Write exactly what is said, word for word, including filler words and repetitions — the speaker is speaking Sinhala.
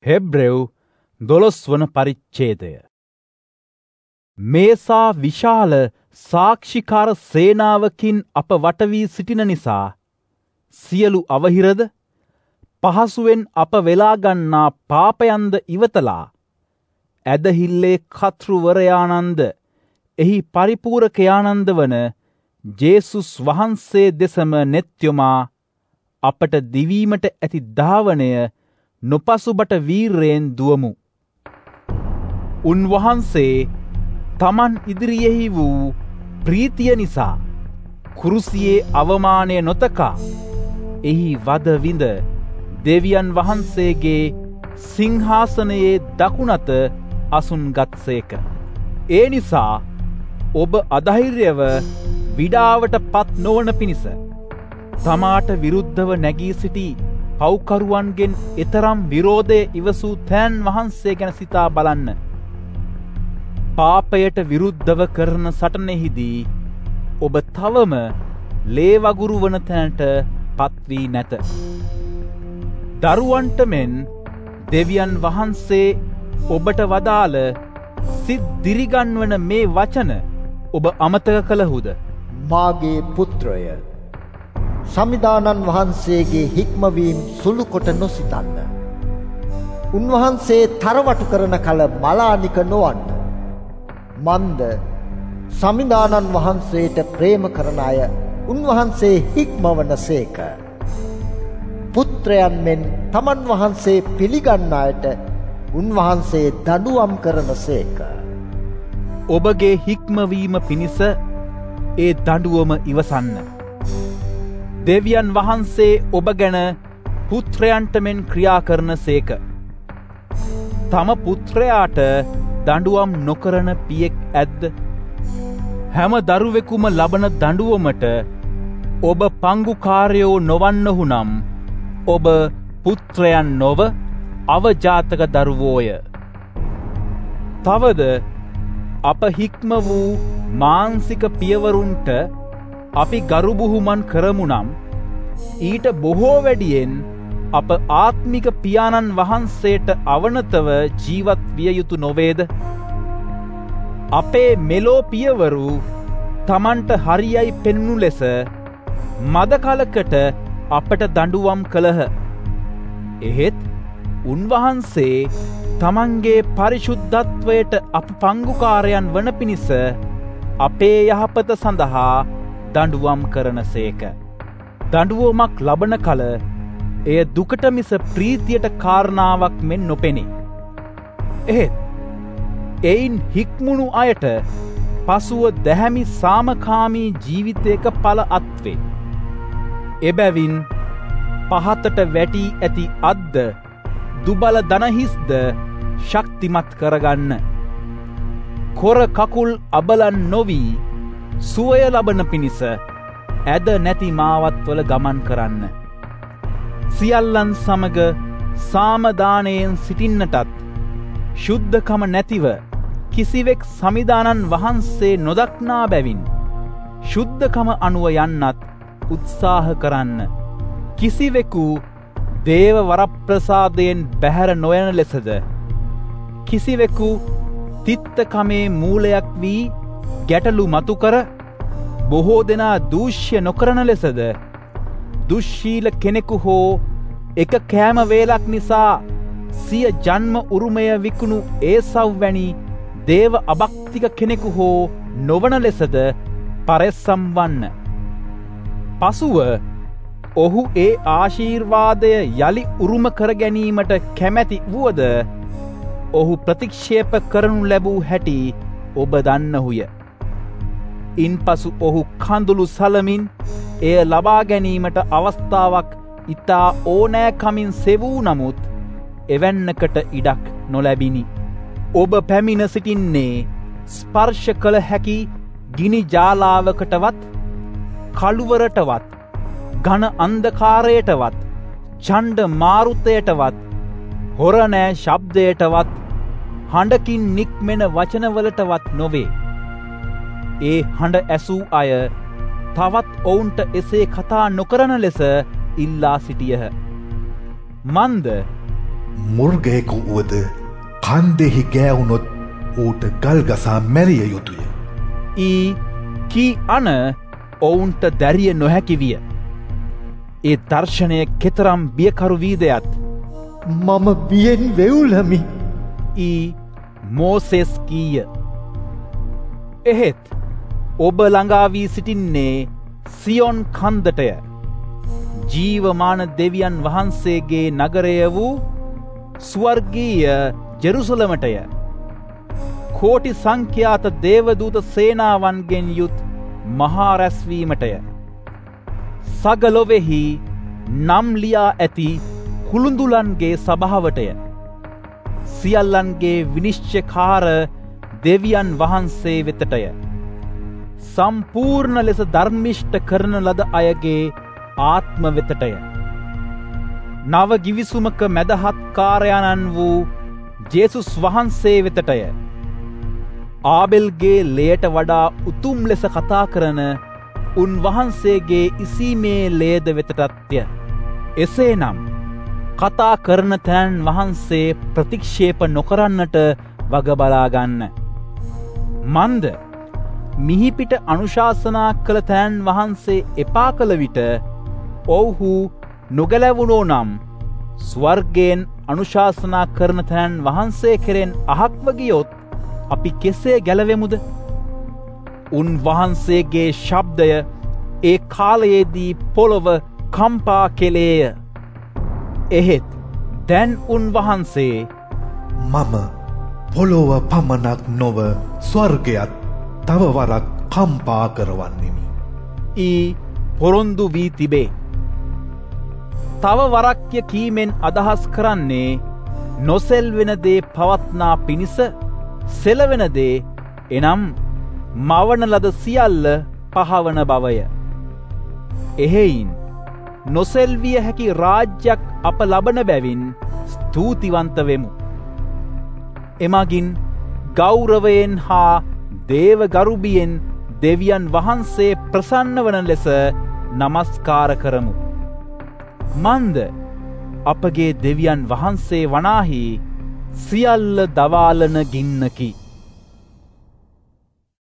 හෙබ්‍රෙව් දොළොස් වන පරිච්ඡේදය. මේසා විශාල සාක්ෂිකාර සේනාවකින් අප වට වී සිටින නිසා සියලු අවහිරද පහසුවෙන් අප වෙලා ගන්නා පාපයන්ද ඉවතලා ඇදහිල්ලේ කර්තෘවරයානන්ද එහි පරිපූර්ණකයානන්ද වන ජේසුස් වහන්සේ දෙසම නෙත් යොමා අපට දිවීමට ඇති ධාවනය නොපසුබට වීරයෙන් දුවමු. උන්වහන්සේ තමන් ඉදිරියෙහි වූ ප්‍රීතිය නිසා කුරුසියේ අවමානය නොතකා එහි වද විඳ දෙවියන් වහන්සේගේ සිංහාසනයේ දකුණත අසුන්ගත්සේක. ඒ නිසා ඔබ අධෛර්යව විඩාවට පත් නොවන පිණිස තමාට විරුද්ධව නැගී සිටි පව්කරුවන්ගෙන් එතරම් විරෝධය ඉවසූ තෑන් වහන්සේ ගැන සිතා බලන්න. පාපයට විරුද්ධව කරන සටනෙහිදී ඔබ තවම ලේවගුරු වන තැනට පත්වී නැත. දරුවන්ට මෙන් දෙවියන් වහන්සේ ඔබට වදාළ සිත් දිරිගන්වන මේ වචන ඔබ අමතක කළහුද? මාගේ පුත්‍රය, සමිදානන් වහන්සේගේ හික්මවීම් සුළු කොට නොසිතන්න. උන්වහන්සේ තරවටු කරන කල මලානික නොවන්න. මන්ද සමිදානන් වහන්සේට ප්‍රේම කරන අය උන්වහන්සේ හික්මවන සේක. පුත්‍රයන් මෙන් තමන් වහන්සේ පිළිගන්න අයට උන්වහන්සේ දඬුවම් කරන සේක. ඔබගේ හික්මවීම පිණිස ඒ දඬුවම ඉවසන්න. දෙවියන් වහන්සේ ඔබ ගැන පුත්‍රයන්ට මෙන් ක්‍රියා කරන සේක. තම පුත්‍රයාට දඬුවම් නොකරන පියෙක් ඇද්ද? හැම දරුවෙකුම ලබන දඬුවමට ඔබ පංගුකාරයෝ නොවන්නහු නම් ඔබ පුත්‍රයන් නොව අවජාතක දරුවෝය. තවද අප හික්ම වූ මාංසික පියවරුන්ට අපි ගරුබුහුමන් කරමු නම් ඊට බොහෝ වැඩියෙන් අප ආත්මික පියාණන් වහන්සේට අවනතව ජීවත් විය යුතු නොවේද? අපේ මෙලෝ පියවරු තමන්ට හරියයි පෙනුණු ලෙස මද කලකට අපට දඬුවම් කළහ. එහෙත් උන්වහන්සේ තමන්ගේ පරිශුද්ධත්වයට අප පංගුකාරයන් වන පිණිස අපේ යහපත සඳහා දඬුවම් කරන සේක. දඬුවමක් ලබන කල එය දුකට මිස ප්‍රීතියට කාරණාවක් මෙන් නොපෙනේ. එහෙත් එයින් හික්මුණු අයට පසුව දැහැමි සාමකාමී ජීවිතයක ඵල අත්වේ. එබැවින් පහතට වැටී ඇති අද්ද දුබල දනහිස්ද ශක්තිමත් කරගන්න. කොර කකුල් අබලන් නොවී සුවය ලබන පිණිස ඇද නැති මාවත්වල ගමන් කරන්න. සියල්ලන් සමග සාමදානයෙන් සිටින්නටත් ශුද්ධකම නැතිව කිසිවෙක් සමිදානන් වහන්සේ නොදක්නා බැවින් ශුද්ධකම අනුව යන්නත් උත්සාහ කරන්න. කිසිවෙකු දේව වරප්‍රසාදයෙන් බැහැර නොයන ලෙසද කිසිවෙකු තිත්තකමේ මූලයක් වී ගැටලු මතු කර බොහෝ දෙනා දූෂ්‍ය නොකරන ලෙසද දුශ්ශීල කෙනෙකු හෝ එක කෑම වේලක් නිසා සිය ජන්ම උරුමය විකුණු ඒසව් වැනි දේව අභක්තික කෙනෙකු හෝ නොවන ලෙසද පරෙස්සම් වන්න. පසුව ඔහු ඒ ආශීර්වාදය යලි උරුම කර ගැනීමට කැමැති වුවද ඔහු ප්‍රතික්ෂේප කරනු ලැබූ හැටි ඔබ දන්නහුය. ඉන්පසු ඔහු කඳුළු සලමින් එය ලබා ගැනීමට අවස්ථාවක් ඉතා ඕනෑකමින් සෙවූ නමුත් එවැන්නකට ඉඩක් නොලැබිනි. ඔබ පැමිණ සිටින්නේ ස්පර්ශ කළ හැකි ගිනි ජාලාවකටවත් කළුවරටවත් ඝන අන්ධකාරයටවත් ඡණ්ඩ මාරුතයටවත් හොරණෑ ශබ්දයටවත් හඬකින් නික්මෙන වචනවලටවත් නොවේ. ඒ හඬ ඇසූ අය තවත් ඔවුන්ට එසේ කතා නොකරන ලෙස ඉල්ලා සිටියහ. මන්ද මුර්ගයෙකු වුවද කන්දෙහි ගෑවුනොත් ඌට ගල්ගසා මැරිය යුතුය. ඊ කී අන ඔවුන්ට දැරිය නොහැකි විය. ඒ දර්ශනය කෙතරම් බියකරු වීදයත් මම බියෙන් වෙවුලමි. ඊ මෝසෙස් කීය. එහෙත් ඔබ ළඟා වී සිටින්නේ සියොන් කන්දටය. ජීවමාන දෙවියන් වහන්සේගේ නගරය වූ ස්වර්ගීය ජෙරුසලමටය. කෝටි සංඛ්‍යාත දේවදූත සේනාවන්ගෙන් යුත් මහා රැස්වීමටය. සගලොවෙහි නම් ලියා ඇති කුළුඳුලන්ගේ සභාවටය. සියල්ලන්ගේ විනිශ්චයකාර දෙවියන් වහන්සේ වෙතටය. සම්පූර්ණ ලෙස ධර්මිෂ්ඨ කරන ලද අයගේ ආත්ම වෙතටය. නව ගිවිසුමක මැදහත්කාරයණන් වූ ජේසුස් වහන්සේ වෙතටය. ආබෙල්ගේ ලේට වඩා උතුම් ලෙස කතා කරන උන්වහන්සේගේ ඉසීමේ ලේද වෙතටත්ය. එසේනම් කතා කරන තැන් වහන්සේ ප්‍රතික්ෂේප නොකරන්නට වග බලාගන්න. මන්ද මිහිපිට අනුශාසනා කළ තැන් වහන්සේ එපා කළ විට ඔවුහු නොගැලවුණෝ නම් ස්වර්ගයෙන් අනුශාසනා කරන තැන් වහන්සේ කෙරෙන් අහක්ව ගියොත් අපි කෙසේ ගැලවෙමුද? උන්වහන්සේගේ ශබ්දය ඒ කාලයේදී පොළොව කම්පා කෙලේය. එහෙත් දැන් උන්වහන්සේ මම පොළොව පමණක් නොව ස්වර්ගයත් තව වරක් කම්පා කරවන්නෙමි ඊ පොරොන්දු වී තිබේ. තව වරක්ය කීමෙන් අදහස් කරන්නේ නොසෙල්වෙන දේ පවත්නා පිණිස සෙලවෙන දේ එනම් මවන ලද සියල්ල පහවන බවය. එහෙයින් නොසෙල්විය හැකි රාජ්‍යයක් අප ලබන බැවින් ස්තුතිවන්ත වෙමු. එමගින් ගෞරවයෙන් හා දේවගරුබියෙන් දෙවියන් වහන්සේ ප්‍රසන්න වන ලෙස නමස්කාර කරමු. මන්ද අපගේ දෙවියන් වහන්සේ වනාහි සියල්ල දවාලන ගින්නකි.